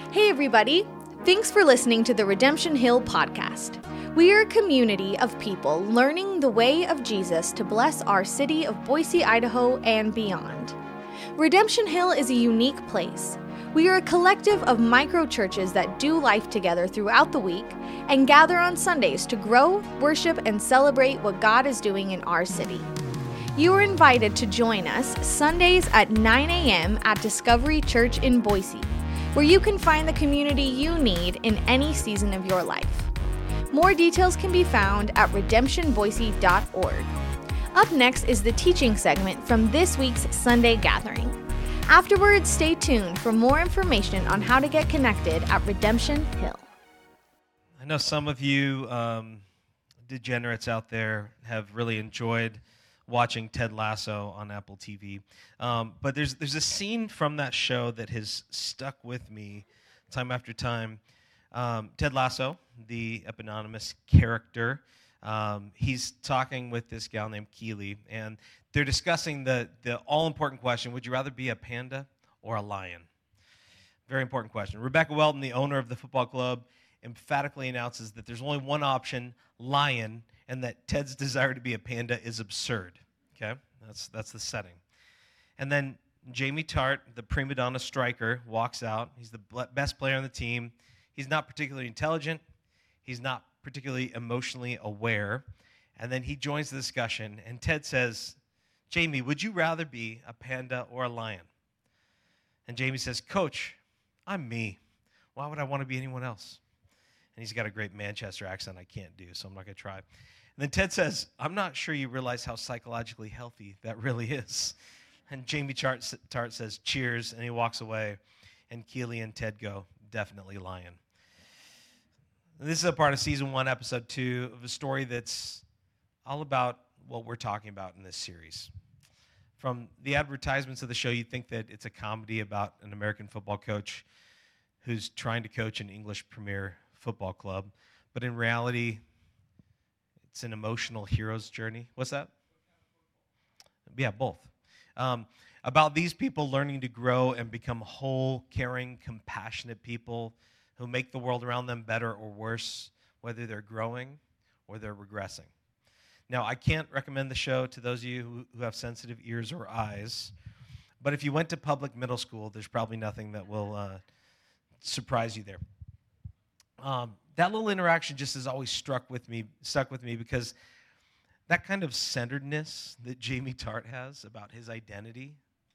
Hey, everybody. Thanks for listening to the Redemption Hill podcast. We are a community of people learning the way of Jesus to bless our city of Boise, Idaho, and beyond. Redemption Hill is a unique place. We are a collective of micro churches that do life together throughout the week and gather on Sundays to grow, worship, and celebrate what God is doing in our city. You are invited to join us Sundays at 9 a.m. at Discovery Church in Boise, where you can find the community you need in any season of your life. More details can be found at redemptionboise.org. Up next is the teaching segment from this week's Sunday gathering. Afterwards, stay tuned for more information on how to get connected at Redemption Hill. I know some of you degenerates out there have really enjoyed watching Ted Lasso on Apple TV. But there's a scene from that show that has stuck with me time after time. Ted Lasso, the eponymous character, he's talking with this gal named Keely, and they're discussing the all-important question, would you rather be a panda or a lion? Very important question. Rebecca Welton, the owner of the football club, emphatically announces that there's only one option, lion, and that Ted's desire to be a panda is absurd. Okay, that's the setting. And then Jamie Tart, the prima donna striker, walks out. He's the best player on the team. He's not particularly intelligent. He's not particularly emotionally aware. And then he joins the discussion, and Ted says, Jamie, would you rather be a panda or a lion? And Jamie says, Coach, I'm me. Why would I want to be anyone else? And he's got a great Manchester accent I can't do, so I'm not going to try. And then Ted says, I'm not sure you realize how psychologically healthy that really is. And Jamie Tart says, cheers, and he walks away. And Keely and Ted go, definitely lion. And this is a part of Season 1, Episode 2 of a story that's all about what we're talking about in this series. From the advertisements of the show, you'd think that it's a comedy about an American football coach who's trying to coach an English Premier football club. But in reality, it's an emotional hero's journey. What's that? Yeah, both. About these people learning to grow and become whole, caring, compassionate people who make the world around them better or worse, whether they're growing or they're regressing. Now, I can't recommend the show to those of you who have sensitive ears or eyes, but if you went to public middle school, there's probably nothing that will surprise you there. That little interaction just has always stuck with me because that kind of centeredness that Jamie Tart has about his identity,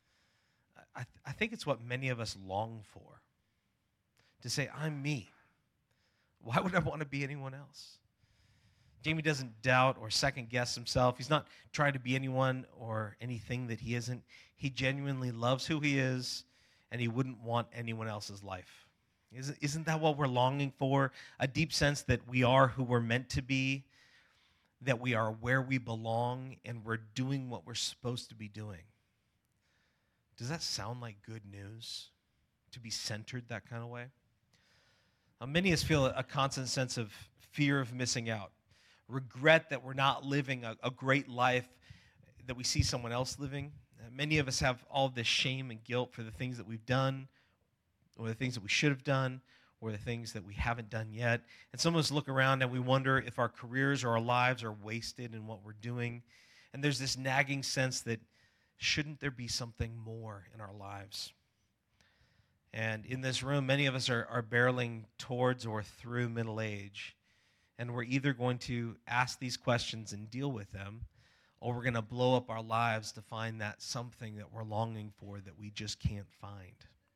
I think it's what many of us long for. To say, I'm me. Why would I want to be anyone else? Jamie doesn't doubt or second guess himself. He's not trying to be anyone or anything that he isn't. He genuinely loves who he is, and he wouldn't want anyone else's life. Isn't that what we're longing for? A deep sense that we are who we're meant to be, that we are where we belong, and we're doing what we're supposed to be doing. Does that sound like good news? To be centered that kind of way? Many of us feel a constant sense of fear of missing out, regret that we're not living a great life that we see someone else living. Many of us have all this shame and guilt for the things that we've done, or the things that we should have done, or the things that we haven't done yet. And some of us look around and we wonder if our careers or our lives are wasted in what we're doing. And there's this nagging sense that shouldn't there be something more in our lives? And in this room, many of us are barreling towards or through middle age. And we're either going to ask these questions and deal with them, or we're going to blow up our lives to find that something that we're longing for that we just can't find.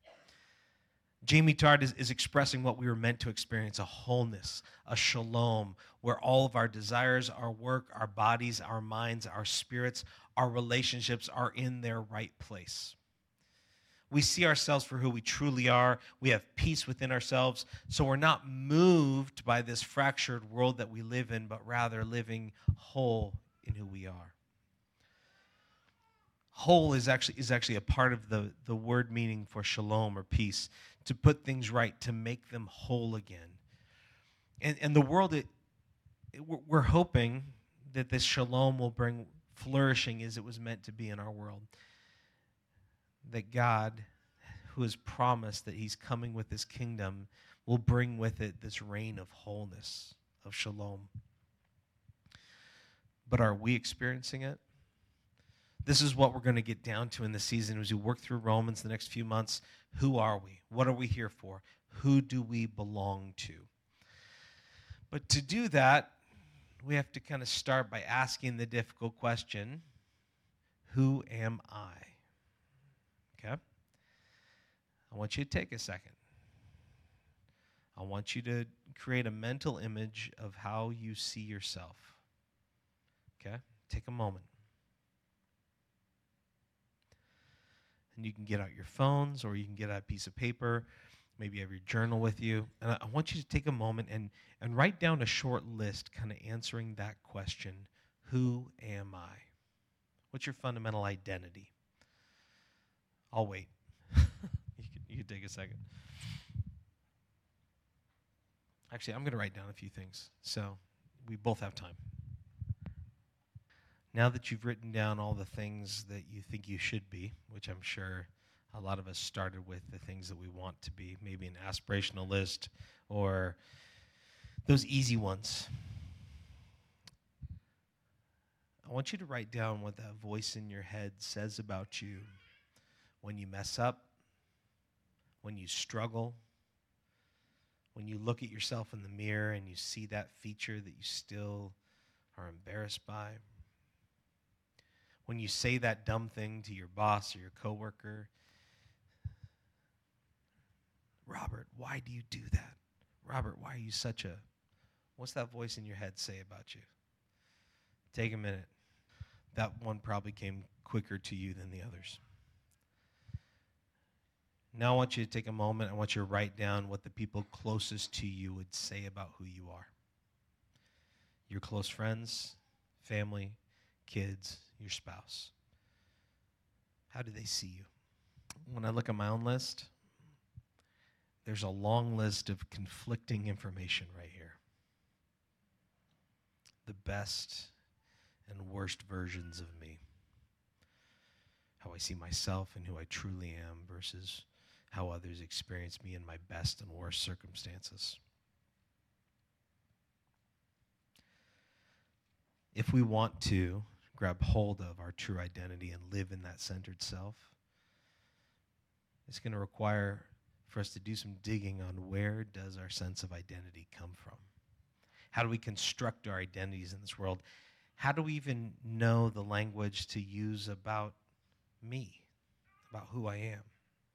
Jamie Tart is expressing what we were meant to experience, a wholeness, a shalom, where all of our desires, our work, our bodies, our minds, our spirits, our relationships are in their right place. We see ourselves for who we truly are. We have peace within ourselves. So we're not moved by this fractured world that we live in, but rather living whole in who we are. Whole is actually a part of the word meaning for shalom or peace, to put things right, to make them whole again. And the world, we're hoping that this shalom will bring flourishing as it was meant to be in our world. That God, who has promised that he's coming with his kingdom, will bring with it this reign of wholeness, of shalom. But are we experiencing it? This is what we're going to get down to in the season as we work through Romans the next few months. Who are we? What are we here for? Who do we belong to? But to do that, we have to kind of start by asking the difficult question, who am I? Okay? I want you to take a second. I want you to create a mental image of how you see yourself. Okay? Take a moment. And you can get out your phones, or you can get out a piece of paper. Maybe you have your journal with you. And I want you to take a moment and write down a short list kind of answering that question, who am I? What's your fundamental identity? I'll wait. You can take a second. Actually, I'm going to write down a few things, so we both have time. Now that you've written down all the things that you think you should be, which I'm sure a lot of us started with the things that we want to be, maybe an aspirational list or those easy ones. I want you to write down what that voice in your head says about you when you mess up, when you struggle, when you look at yourself in the mirror and you see that feature that you still are embarrassed by. When you say that dumb thing to your boss or your coworker, Robert, why do you do that? Robert, why are you such a... What's that voice in your head say about you? Take a minute. That one probably came quicker to you than the others. Now I want you to take a moment. I want you to write down what the people closest to you would say about who you are. Your close friends, family, kids, your spouse. How do they see you? When I look at my own list, there's a long list of conflicting information right here. The best and worst versions of me. How I see myself and who I truly am versus how others experience me in my best and worst circumstances. If we want to grab hold of our true identity and live in that centered self, it's going to require for us to do some digging on where does our sense of identity come from? How do we construct our identities in this world? How do we even know the language to use about me, about who I am?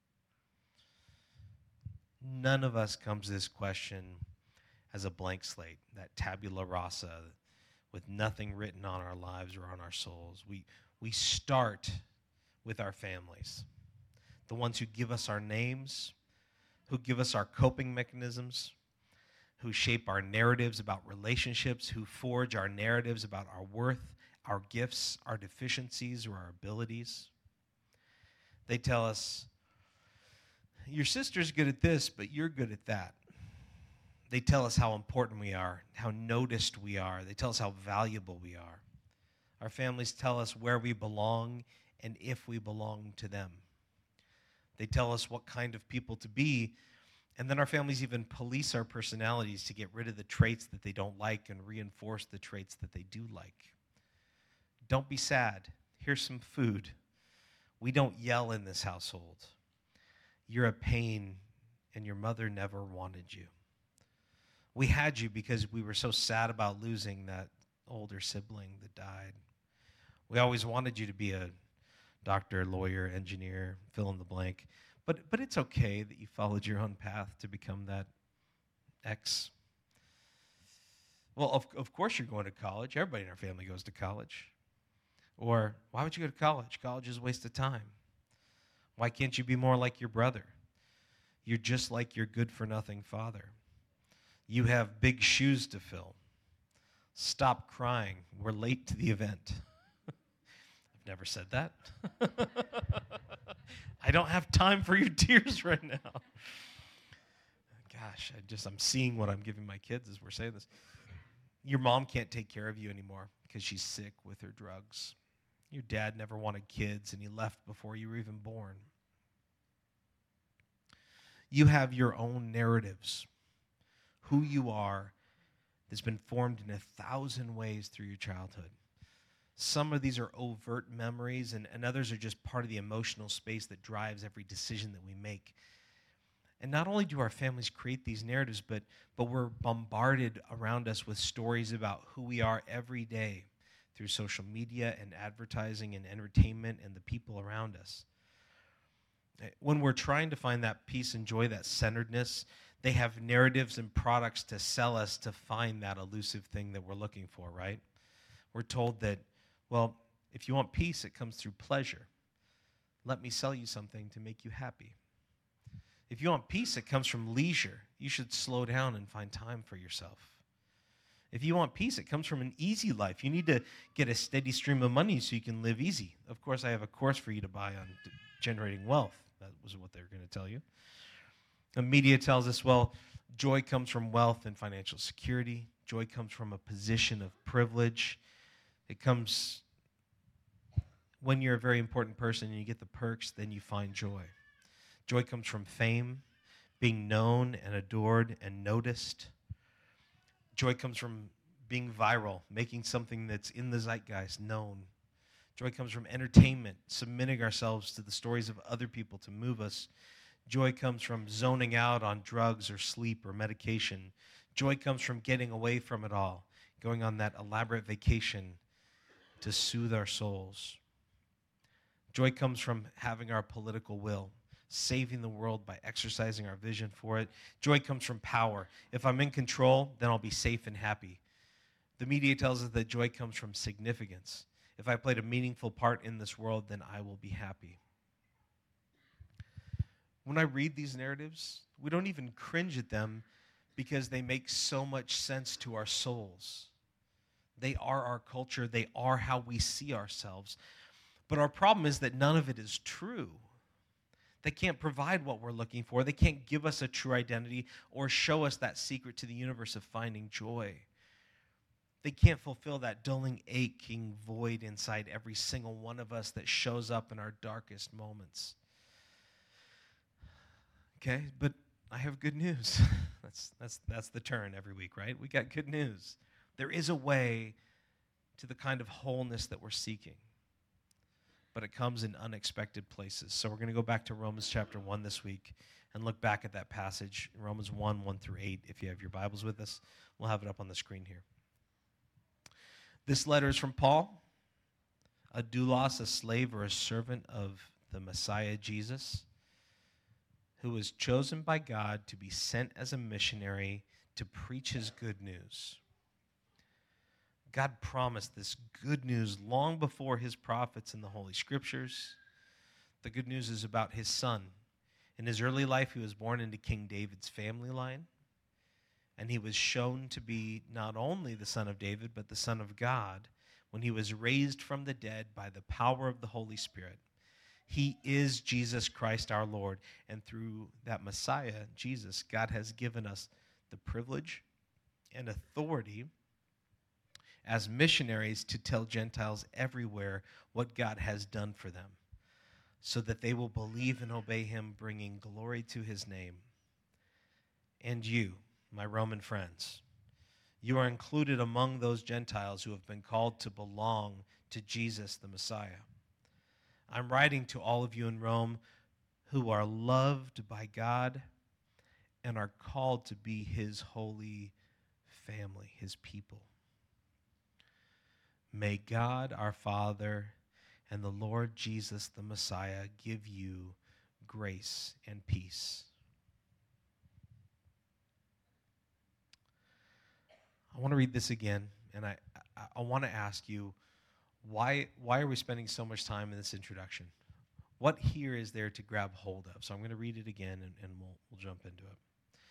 None of us comes to this question as a blank slate, that tabula rasa, with nothing written on our lives or on our souls. We start with our families, the ones who give us our names, who give us our coping mechanisms, who shape our narratives about relationships, who forge our narratives about our worth, our gifts, our deficiencies, or our abilities. They tell us, your sister's good at this, but you're good at that. They tell us how important we are, how noticed we are. They tell us how valuable we are. Our families tell us where we belong and if we belong to them. They tell us what kind of people to be, and then our families even police our personalities to get rid of the traits that they don't like and reinforce the traits that they do like. Don't be sad. Here's some food. We don't yell in this household. You're a pain, and your mother never wanted you. We had you because we were so sad about losing that older sibling that died. We always wanted you to be a doctor, lawyer, engineer, fill in the blank. But it's okay that you followed your own path to become that X. Well, of course you're going to college. Everybody in our family goes to college. Or, why would you go to college? College is a waste of time. Why can't you be more like your brother? You're just like your good-for-nothing father. You have big shoes to fill. Stop crying. We're late to the event. I've never said that. I don't have time for your tears right now. Gosh, I'm seeing what I'm giving my kids as we're saying this. Your mom can't take care of you anymore because she's sick with her drugs. Your dad never wanted kids and he left before you were even born. You have your own narratives, who you are, that's been formed in 1,000 ways through your childhood. Some of these are overt memories, and others are just part of the emotional space that drives every decision that we make. And not only do our families create these narratives, but we're bombarded around us with stories about who we are every day through social media and advertising and entertainment and the people around us. When we're trying to find that peace and joy, that centeredness, they have narratives and products to sell us to find that elusive thing that we're looking for, right? We're told that, well, if you want peace, it comes through pleasure. Let me sell you something to make you happy. If you want peace, it comes from leisure. You should slow down and find time for yourself. If you want peace, it comes from an easy life. You need to get a steady stream of money so you can live easy. Of course, I have a course for you to buy on generating wealth. That was what they were going to tell you. The media tells us, well, joy comes from wealth and financial security. Joy comes from a position of privilege. It comes when you're a very important person and you get the perks, then you find joy. Joy comes from fame, being known and adored and noticed. Joy comes from being viral, making something that's in the zeitgeist known. Joy comes from entertainment, submitting ourselves to the stories of other people to move us. Joy comes from zoning out on drugs or sleep or medication. Joy comes from getting away from it all, going on that elaborate vacation to soothe our souls. Joy comes from having our political will, saving the world by exercising our vision for it. Joy comes from power. If I'm in control, then I'll be safe and happy. The media tells us that joy comes from significance. If I played a meaningful part in this world, then I will be happy. When I read these narratives, we don't even cringe at them because they make so much sense to our souls. They are our culture. They are how we see ourselves. But our problem is that none of it is true. They can't provide what we're looking for. They can't give us a true identity or show us that secret to the universe of finding joy. They can't fulfill that dulling, aching void inside every single one of us that shows up in our darkest moments. Okay, but I have good news. That's the turn every week, right? We got good news. There is a way to the kind of wholeness that we're seeking, but it comes in unexpected places. So we're going to go back to Romans chapter 1 this week and look back at that passage, Romans 1, 1 through 8. If you have your Bibles with us, we'll have it up on the screen here. This letter is from Paul, a doulos, a slave or a servant of the Messiah Jesus, who was chosen by God to be sent as a missionary to preach his good news. God promised this good news long before his prophets in the Holy Scriptures. The good news is about his son. In his early life, he was born into King David's family line, and he was shown to be not only the son of David, but the Son of God when he was raised from the dead by the power of the Holy Spirit. He is Jesus Christ our Lord, and through that Messiah, Jesus, God has given us the privilege and authority as missionaries to tell Gentiles everywhere what God has done for them, so that they will believe and obey him, bringing glory to his name. And you, my Roman friends, you are included among those Gentiles who have been called to belong to Jesus the Messiah. I'm writing to all of you in Rome who are loved by God and are called to be his holy family, his people. May God our Father and the Lord Jesus the Messiah give you grace and peace. I want to read this again, and I want to ask you, why are we spending so much time in this introduction? What here is there to grab hold of? So I'm going to read it again, and we'll jump into it.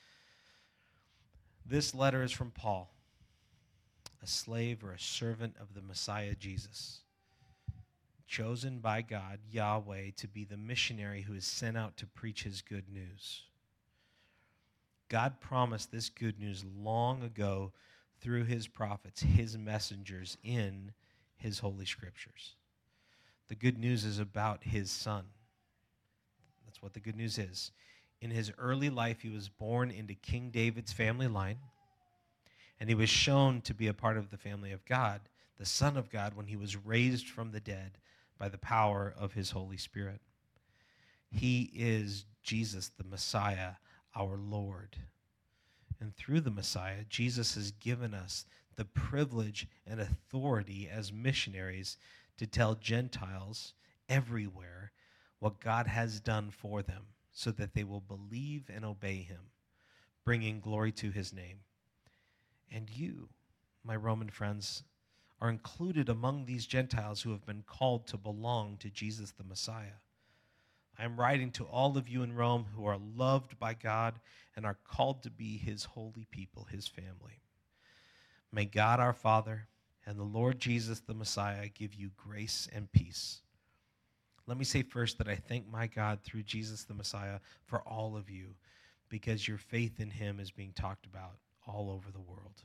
This letter is from Paul, a slave or a servant of the Messiah Jesus, chosen by God, Yahweh, to be the missionary who is sent out to preach his good news. God promised this good news long ago through his prophets, his messengers in his holy scriptures. The good news is about his son. That's what the good news is. In his early life, he was born into King David's family line, and he was shown to be a part of the family of God, the Son of God, when he was raised from the dead by the power of his Holy Spirit. He is Jesus, the Messiah, our Lord. And through the Messiah, Jesus has given us the privilege and authority as missionaries to tell Gentiles everywhere what God has done for them so that they will believe and obey him, bringing glory to his name. And you, my Roman friends, are included among these Gentiles who have been called to belong to Jesus the Messiah. I am writing to all of you in Rome who are loved by God and are called to be his holy people, his family. May God our Father and the Lord Jesus the Messiah give you grace and peace. Let me say first that I thank my God through Jesus the Messiah for all of you, because your faith in him is being talked about all over the world.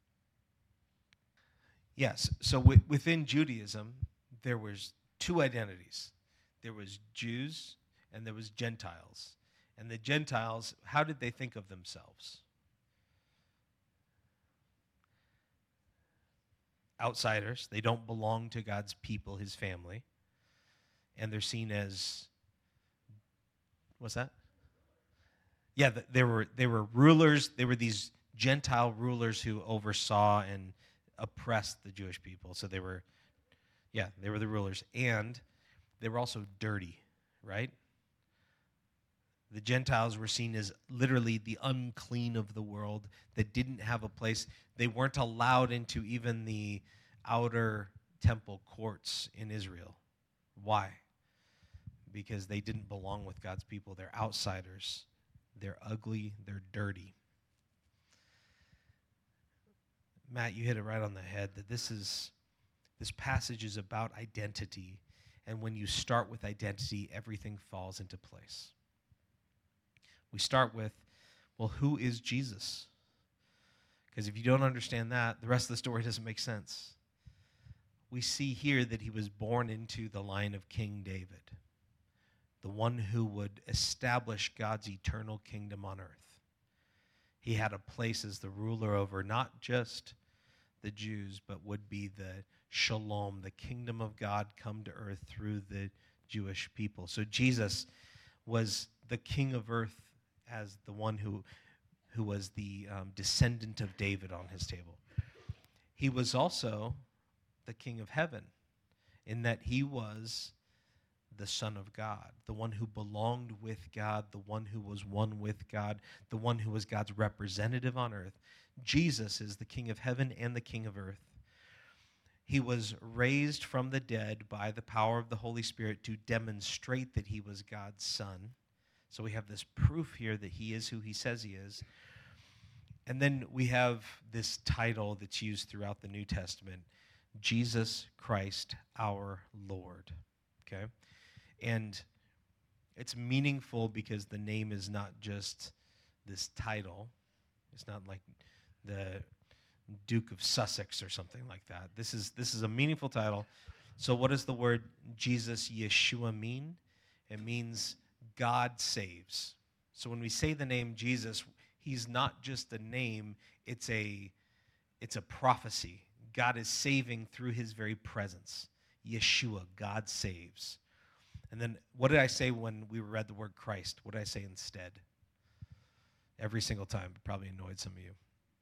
Yes, so within Judaism, there was two identities. There was Jews and there was Gentiles. And the Gentiles, how did they think of themselves? Outsiders. They don't belong to God's people, his family. And they're seen as, what's that? Yeah, they were rulers. They were these Gentile rulers who oversaw and oppressed the Jewish people. So they were the rulers. And they were also dirty, right? The Gentiles were seen as literally the unclean of the world that didn't have a place. They weren't allowed into even the outer temple courts in Israel. Why? Because they didn't belong with God's people. They're outsiders. They're ugly. They're dirty. Matt, you hit it right on the head that this passage is about identity. And when you start with identity, everything falls into place. We start with, well, who is Jesus? Because if you don't understand that, the rest of the story doesn't make sense. We see here that he was born into the line of King David, the one who would establish God's eternal kingdom on earth. He had a place as the ruler over not just the Jews, but would be the shalom, the kingdom of God come to earth through the Jewish people. So Jesus was the king of earth as the one who was the descendant of David on his table. He was also the king of heaven in that he was the Son of God, the one who belonged with God, the one who was one with God, the one who was God's representative on earth. Jesus is the King of heaven and the King of earth. He was raised from the dead by the power of the Holy Spirit to demonstrate that he was God's Son. So we have this proof here that he is who he says he is. And then we have this title that's used throughout the New Testament, Jesus Christ our Lord. Okay? And it's meaningful because the name is not just this title. It's not like the Duke of Sussex or something like that. This is a meaningful title. So what does the word Jesus, Yeshua mean? It means God saves. So when we say the name Jesus, he's not just a name, it's a prophecy. God is saving through his very presence. Yeshua, God saves. And then what did I say when we read the word Christ? What did I say instead? Every single time. It probably annoyed some of you.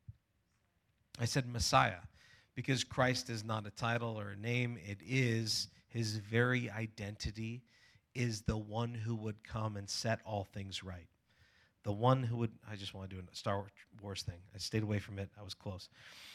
I said Messiah, because Christ is not a title or a name. It is his very identity, is the one who would come and set all things right. The one who would, I just want to do a Star Wars thing. I stayed away from it. I was close.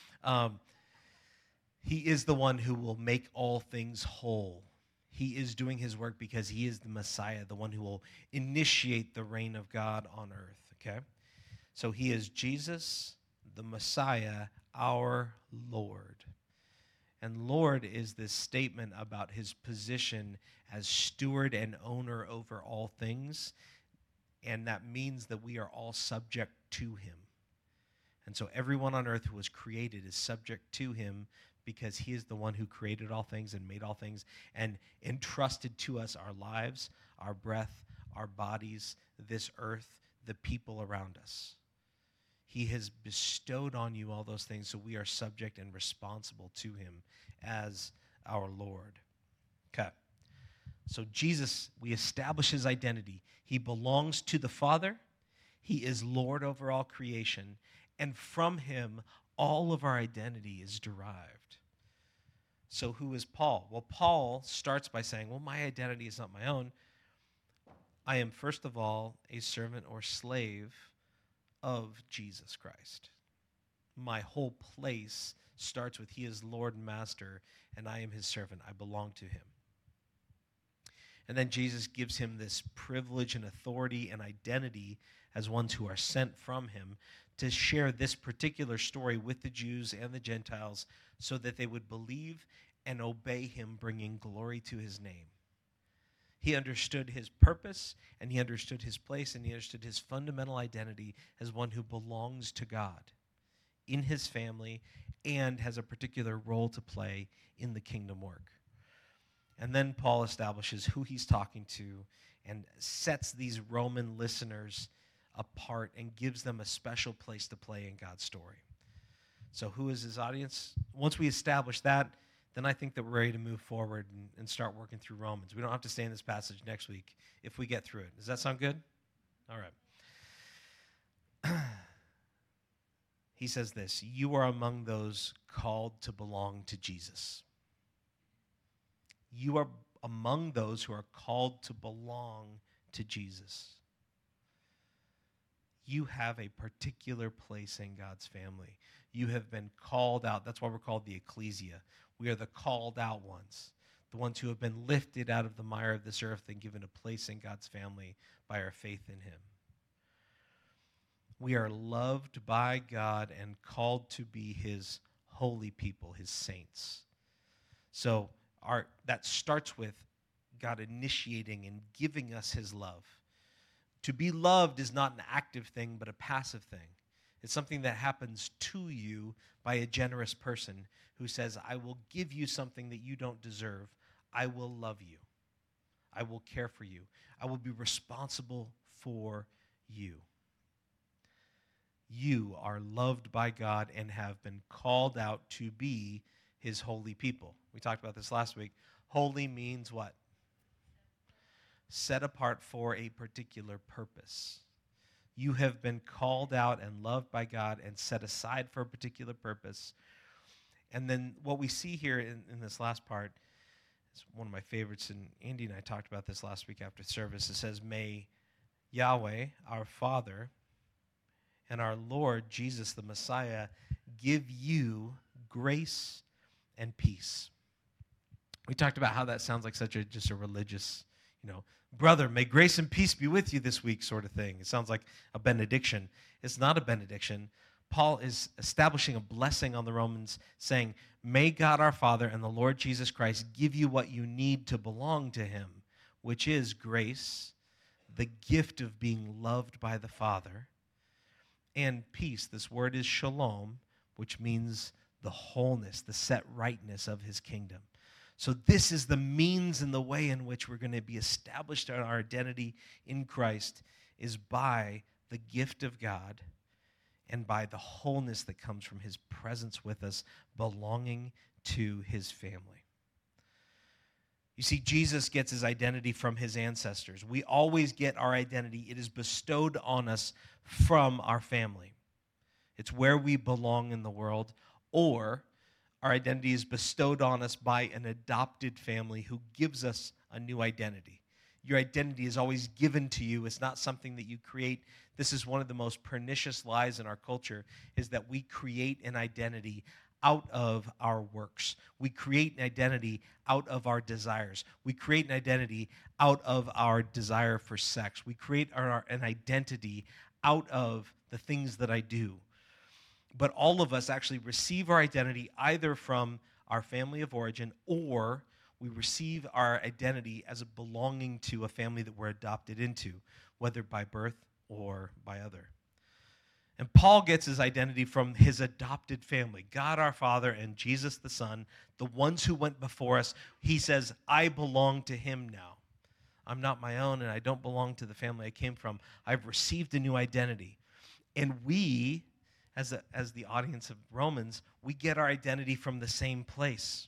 He is the one who will make all things whole. He is doing his work because he is the Messiah, the one who will initiate the reign of God on earth, okay? So he is Jesus, the Messiah, our Lord. And Lord is this statement about his position as steward and owner over all things, and that means that we are all subject to him. And so everyone on earth who was created is subject to him because he is the one who created all things and made all things and entrusted to us our lives, our breath, our bodies, this earth, the people around us. He has bestowed on you all those things, so we are subject and responsible to him as our Lord. Okay. So Jesus, we establish his identity. He belongs to the Father. He is Lord over all creation. And from him, all of our identity is derived. So who is Paul? Well, Paul starts by saying, well, my identity is not my own. I am, first of all, a servant or slave of Jesus Christ. My whole place starts with he is Lord and Master, and I am his servant. I belong to him. And then Jesus gives him this privilege and authority and identity as ones who are sent from him to share this particular story with the Jews and the Gentiles so that they would believe and obey him, bringing glory to his name. He understood his purpose, and he understood his place, and he understood his fundamental identity as one who belongs to God in his family and has a particular role to play in the kingdom work. And then Paul establishes who he's talking to and sets these Roman listeners apart and gives them a special place to play in God's story. So who is his audience? Once we establish that, then I think that we're ready to move forward and start working through Romans. We don't have to stay in this passage next week if we get through it. Does that sound good? All right. He says this, you are among those called to belong to Jesus. You are among those who are called to belong to Jesus. You have a particular place in God's family. You have been called out. That's why we're called the ecclesia. We are the called out ones, the ones who have been lifted out of the mire of this earth and given a place in God's family by our faith in him. We are loved by God and called to be his holy people, his saints. So that starts with God initiating and giving us his love. To be loved is not an active thing, but a passive thing. It's something that happens to you by a generous person who says, I will give you something that you don't deserve. I will love you. I will care for you. I will be responsible for you. You are loved by God and have been called out to be his holy people. We talked about this last week. Holy means what? Set apart for a particular purpose. You have been called out and loved by God and set aside for a particular purpose. And then what we see here in this last part is one of my favorites, and Andy and I talked about this last week after service. It says, may Yahweh, our Father, and our Lord Jesus the Messiah give you grace and peace. We talked about how that sounds like just a religious, brother, may grace and peace be with you this week sort of thing. It sounds like a benediction. It's not a benediction. Paul is establishing a blessing on the Romans, saying, may God our Father and the Lord Jesus Christ give you what you need to belong to him, which is grace, the gift of being loved by the Father, and peace. This word is shalom, which means the wholeness, the set rightness of his kingdom. So this is the means and the way in which we're going to be established in our identity in Christ is by the gift of God and by the wholeness that comes from his presence with us, belonging to his family. You see, Jesus gets his identity from his ancestors. We always get our identity. It is bestowed on us from our family. It's where we belong in the world, or our identity is bestowed on us by an adopted family who gives us a new identity. Your identity is always given to you. It's not something that you create. This is one of the most pernicious lies in our culture, is that we create an identity out of our works. We create an identity out of our desires. We create an identity out of our desire for sex. We create an identity out of the things that I do. But all of us actually receive our identity either from our family of origin, or we receive our identity as a belonging to a family that we're adopted into, whether by birth or by other. And Paul gets his identity from his adopted family, God our Father and Jesus the Son, the ones who went before us. He says, I belong to him now. I'm not my own, and I don't belong to the family I came from. I've received a new identity. And we, as the audience of Romans, we get our identity from the same place.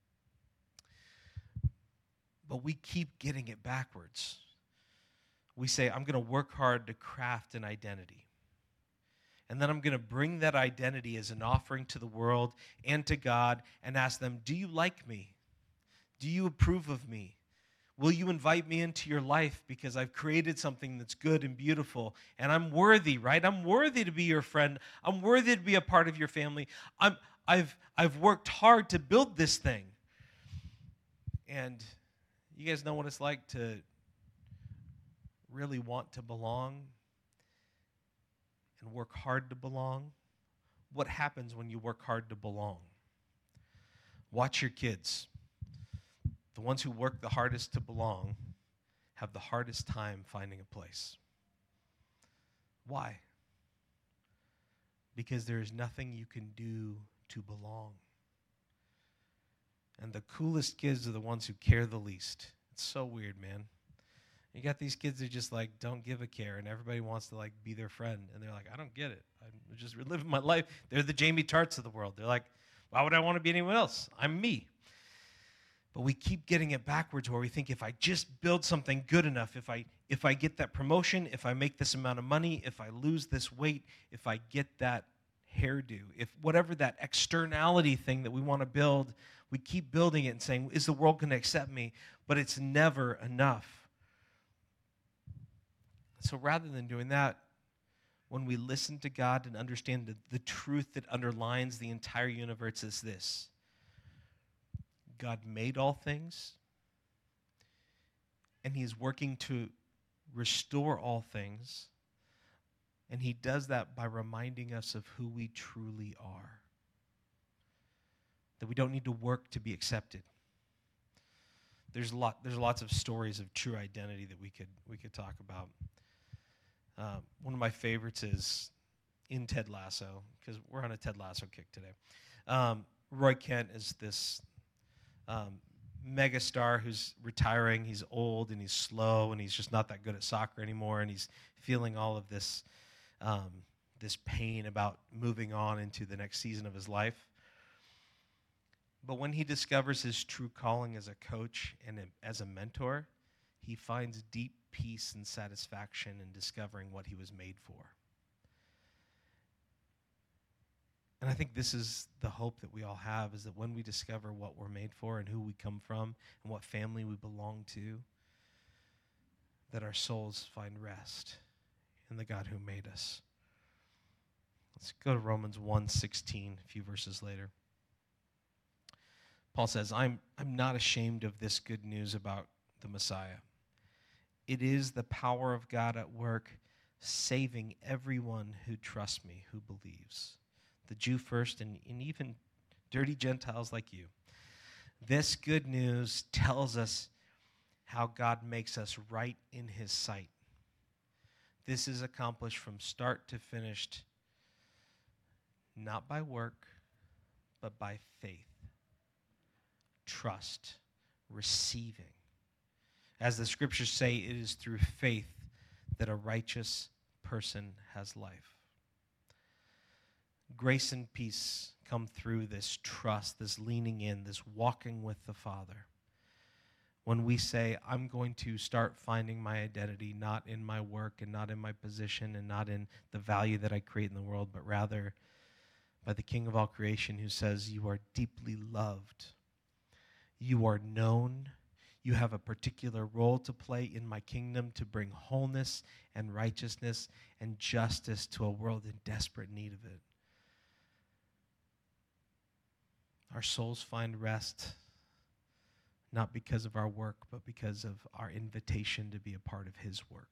But we keep getting it backwards. We say, I'm going to work hard to craft an identity. And then I'm going to bring that identity as an offering to the world and to God and ask them, do you like me? Do you approve of me? Will you invite me into your life because I've created something that's good and beautiful and I'm worthy, right? I'm worthy to be your friend. I'm worthy to be a part of your family. I've worked hard to build this thing. And you guys know what it's like to really want to belong and work hard to belong. What happens when you work hard to belong? Watch your kids. The ones who work the hardest to belong have the hardest time finding a place. Why? Because there is nothing you can do to belong. And the coolest kids are the ones who care the least. It's so weird, man. You got these kids who just like don't give a care, and everybody wants to like be their friend, and they're like, I don't get it. I'm just living my life. They're the Jamie Tarts of the world. They're like, why would I want to be anyone else? I'm me. But we keep getting it backwards, where we think if I just build something good enough, if I get that promotion, if I make this amount of money, if I lose this weight, if I get that hairdo, if whatever that externality thing that we want to build, we keep building it and saying, is the world going to accept me? But it's never enough. So rather than doing that, when we listen to God and understand the truth that underlines the entire universe is this: God made all things, and he is working to restore all things, and he does that by reminding us of who we truly are, that we don't need to work to be accepted. There's lots of stories of true identity that we could talk about. One of my favorites is in Ted Lasso, because we're on a Ted Lasso kick today. Roy Kent is this megastar who's retiring. He's old and he's slow and he's just not that good at soccer anymore, and he's feeling all of this this pain about moving on into the next season of his life. But when he discovers his true calling as a coach and as a mentor, he finds deep peace and satisfaction in discovering what he was made for. And I think this is the hope that we all have, is that when we discover what we're made for and who we come from and what family we belong to, that our souls find rest in the God who made us. Let's go to Romans 1:16, a few verses later. Paul says, I'm not ashamed of this good news about the Messiah. It is the power of God at work, saving everyone who trusts me, who believes. The Jew first, and even dirty Gentiles like you. This good news tells us how God makes us right in his sight. This is accomplished from start to finish, not by work, but by faith. Trust, receiving. As the scriptures say, it is through faith that a righteous person has life. Grace and peace come through this trust, this leaning in, this walking with the Father. When we say, I'm going to start finding my identity not in my work and not in my position and not in the value that I create in the world, but rather by the King of all creation, who says, you are deeply loved. You are known. You have a particular role to play in my kingdom to bring wholeness and righteousness and justice to a world in desperate need of it. Our souls find rest, not because of our work, but because of our invitation to be a part of his work.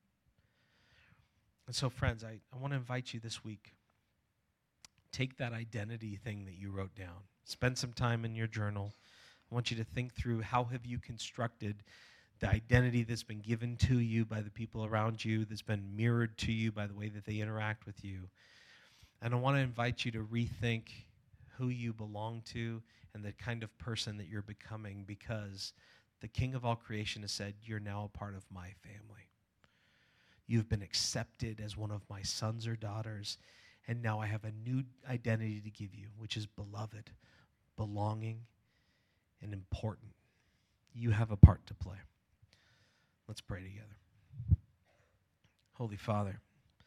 And so, friends, I want to invite you this week. Take that identity thing that you wrote down. Spend some time in your journal. I want you to think through, how have you constructed the identity that's been given to you by the people around you, that's been mirrored to you by the way that they interact with you. And I want to invite you to rethink who you belong to and the kind of person that you're becoming, because the King of all creation has said, you're now a part of my family. You've been accepted as one of my sons or daughters, and now I have a new identity to give you, which is beloved, belonging, and important. You have a part to play. Let's pray together. Holy Father,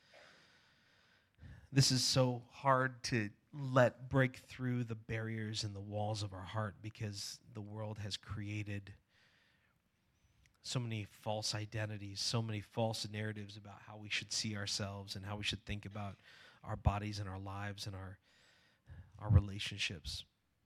this is so hard to let break through the barriers and the walls of our heart because the world has created so many false identities, so many false narratives about how we should see ourselves and how we should think about our bodies and our lives and our relationships.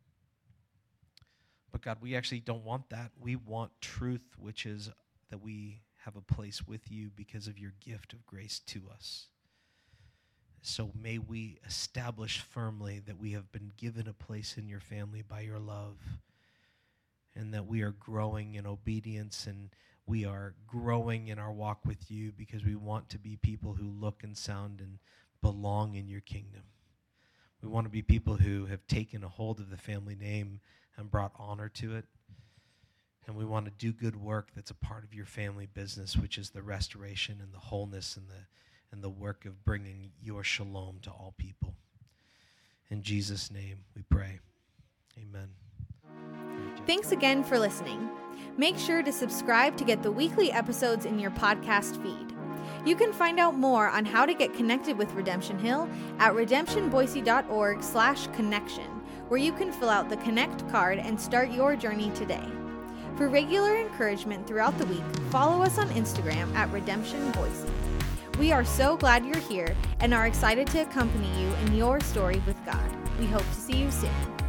But God, we actually don't want that. We want truth, which is that we have a place with you because of your gift of grace to us. So may we establish firmly that we have been given a place in your family by your love, and that we are growing in obedience and we are growing in our walk with you because we want to be people who look and sound and belong in your kingdom. We want to be people who have taken a hold of the family name and brought honor to it. And we want to do good work that's a part of your family business, which is the restoration and the wholeness and the work of bringing your shalom to all people. In Jesus' name we pray. Amen. Thanks again for listening. Make sure to subscribe to get the weekly episodes in your podcast feed. You can find out more on how to get connected with Redemption Hill at redemptionboise.org/connection, where you can fill out the Connect card and start your journey today. For regular encouragement throughout the week, follow us on Instagram at Redemption Boise. We are so glad you're here and are excited to accompany you in your story with God. We hope to see you soon.